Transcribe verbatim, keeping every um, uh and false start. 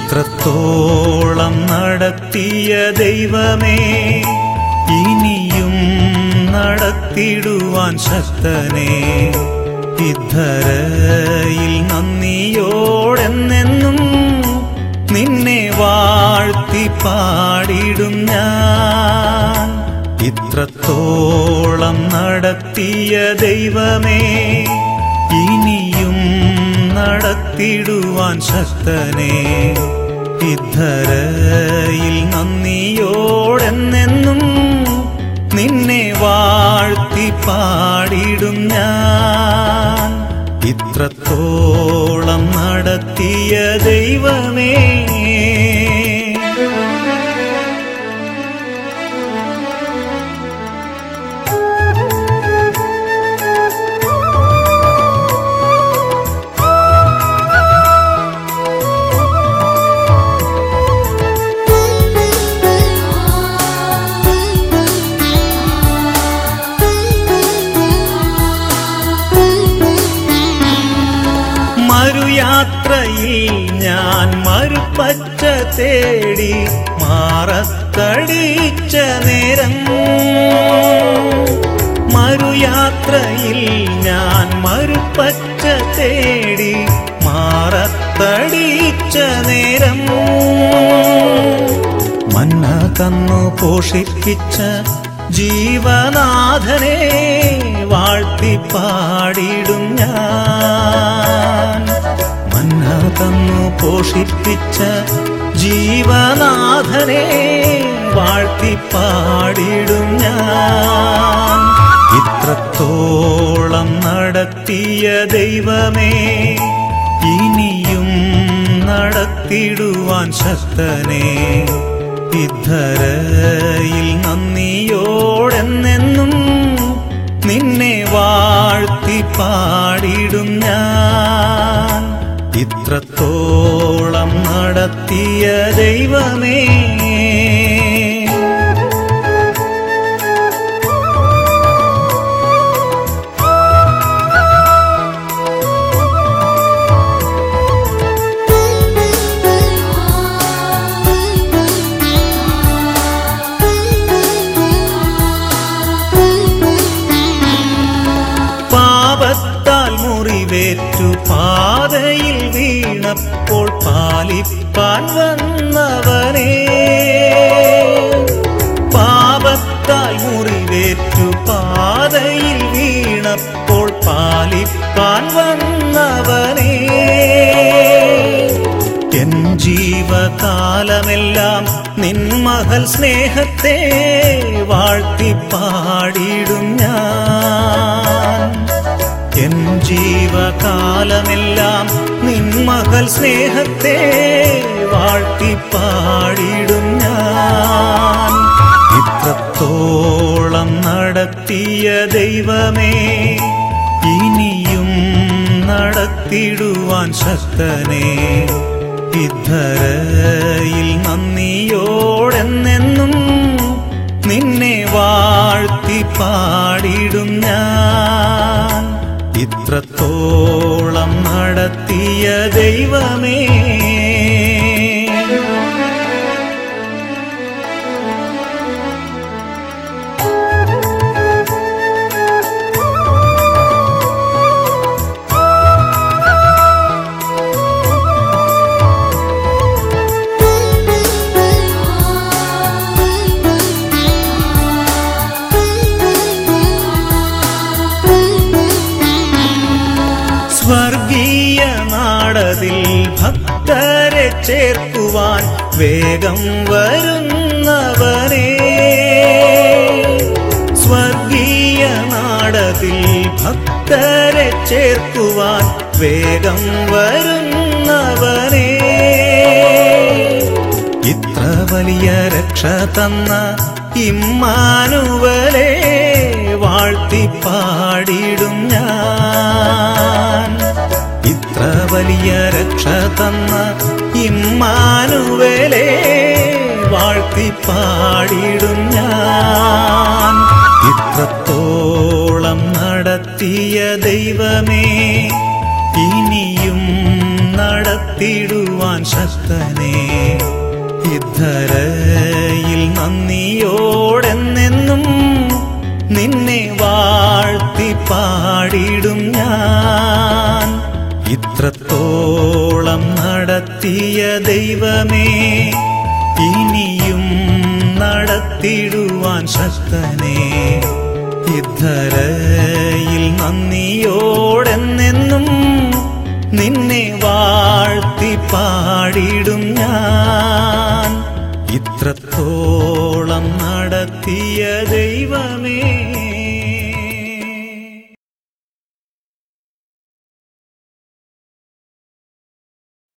ഇത്രത്തോളം നടത്തിയ ദൈവമേ, ഇനിയും നടത്തിടുവാൻ ശക്തനേ. ഇദ്ധരയിൽ നന്ദിയോടെന്നെന്നും നിന്നെ വാഴ്ത്തി പാടിടും ഞാൻ. ഇത്രത്തോളം നടത്തിയ ദൈവമേ, ഇനിയും നടത്തിടുവാൻ ശക്തനേ. ഇദ്ധരയിൽ നന്ദിയോടെന്നെന്നും നിന്നെ വാഴ്ത്തി പാടിടും ഞാൻ. ഇത്രത്തോളം നടത്തിയ ദൈവമേ. മറുയാത്രയിൽ ഞാൻ മറുപച്ച തേടി മാറത്തടിച്ച നേരം, മറുയാത്രയിൽ ഞാൻ മറുപച്ച തേടി മാറത്തടിച്ച നേരം, മന്ന തന്നു പോഷിപ്പിച്ച ജീവനാഥനെ വാഴ്ത്തി പാടിടും ഞാൻ. മന്ന തന്നു പോഷിപ്പിച്ച ജീവനാഥനെ വാഴ്ത്തി പാടിടും ഞാൻ. ഇത്രത്തോളം നടത്തിയ ദൈവമേ, ഇനിയും നടത്തിടുവാൻ ശക്തനേ. ഇദ്ധരയിൽ നന്ദിയോടെന്നെന്നും നിന്നെ വാഴ്ത്തി പാടിടും ഞാൻ. ഇത്രത്തോളം നടത്തിയ ദൈവമേ. മുറിവേറ്റു പാതയിൽ വീണപ്പോൾ പാലിപ്പാൻ വന്നവനേ, പാപത്താൽ മുറിവേറ്റു പാതയിൽ വീണപ്പോൾ പാലിപ്പാൻ വന്നവനേ. എൻ ജീവകാലമെല്ലാം നിൻ മഹൽ സ്നേഹത്തെ വാഴ്ത്തി പാടിടും ഞാൻ. എൻ ജീവകാലമെല്ലാം നിൻ മകൾ സ്നേഹത്തെ വാഴ്ത്തി പാടിടും ഞാൻ. ഇത്രത്തോളം നടത്തിയ ദൈവമേ, ഇനിയും നടത്തിടുവാൻ ശക്തനേ. ഇദ്ധരയിൽ നന്ദിയോടെന്നെന്നും നിന്നെ വാഴ്ത്തി പാടിടും ഞാൻ. ഇത്രത്തോളം നടത്തിയ ദൈവമേ. സ്വർഗീയ നാടതിൽ ഭക്തരെ ചേർക്കുവാൻ വേഗം വരുന്നവനേ, സ്വർഗീയ നാടതിൽ ഭക്തരെ ചേർക്കുവാൻ വേഗം വരുന്നവനേ. ഇത്ര വലിയ രക്ഷ തന്ന ഇമ്മാനുവലേ വാഴ്ത്തി പാടിടും ഞാൻ. ഇത്ര വലിയ രക്ഷ തന്ന ഇമ്മാനുവലേ വാഴ്ത്തി പാടിടും ഞാൻ. ഇത്രത്തോളം നടത്തിയ ദൈവമേ, ഇനിയും നടത്തി നടത്തിടുവാൻ ശക്തനേ, ഇദ്ധരയിൽ നന്ദിയോടെന്നെന്നും നിന്നെ വാഴ്ത്തി പാടിടും ഞാൻ. ഇത്രത്തോളം നടത്തിയ ദൈവമേ, ഇനിയും നടത്തിടുവാൻ ശക്തനേ, ഇദ്ധരയിൽ നന്ദിയോടെന്നെന്നും നിന്നെ വാഴ്ത്തി പാടിടും ഞാൻ. ഇത്രത്തോളം നടത്തിയ ദൈവം